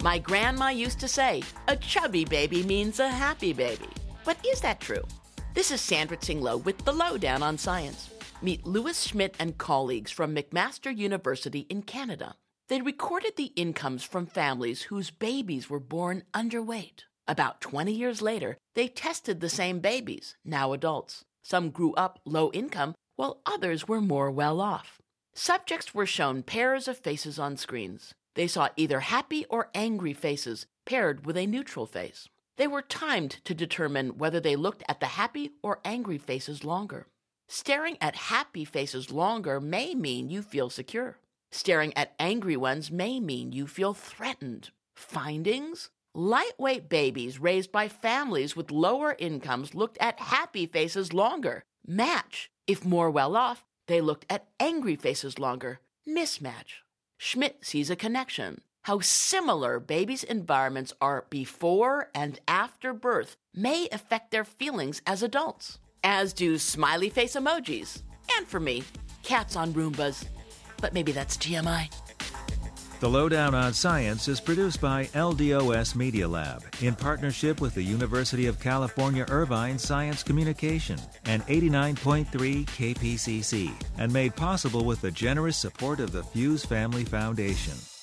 My grandma used to say, a chubby baby means a happy baby. But is that true? This is Sandra Tsinglow with The Lowdown on Science. Meet Louis Schmidt and colleagues from McMaster University in Canada. They recorded the incomes from families whose babies were born underweight. About 20 years later, they tested the same babies, now adults. Some grew up low income, while others were more well off. Subjects were shown pairs of faces on screens. They saw either happy or angry faces paired with a neutral face. They were timed to determine whether they looked at the happy or angry faces longer. Staring at happy faces longer may mean you feel secure. Staring at angry ones may mean you feel threatened. Findings? Lightweight babies raised by families with lower incomes looked at happy faces longer. Match. If more well off, they looked at angry faces longer. Mismatch. Schmidt sees a connection. How similar babies' environments are before and after birth may affect their feelings as adults, as do smiley face emojis. And for me, cats on Roombas. But maybe that's TMI. The Lowdown on Science is produced by LDOS Media Lab in partnership with the University of California Irvine Science Communication and 89.3 KPCC, and made possible with the generous support of the Fuse Family Foundation.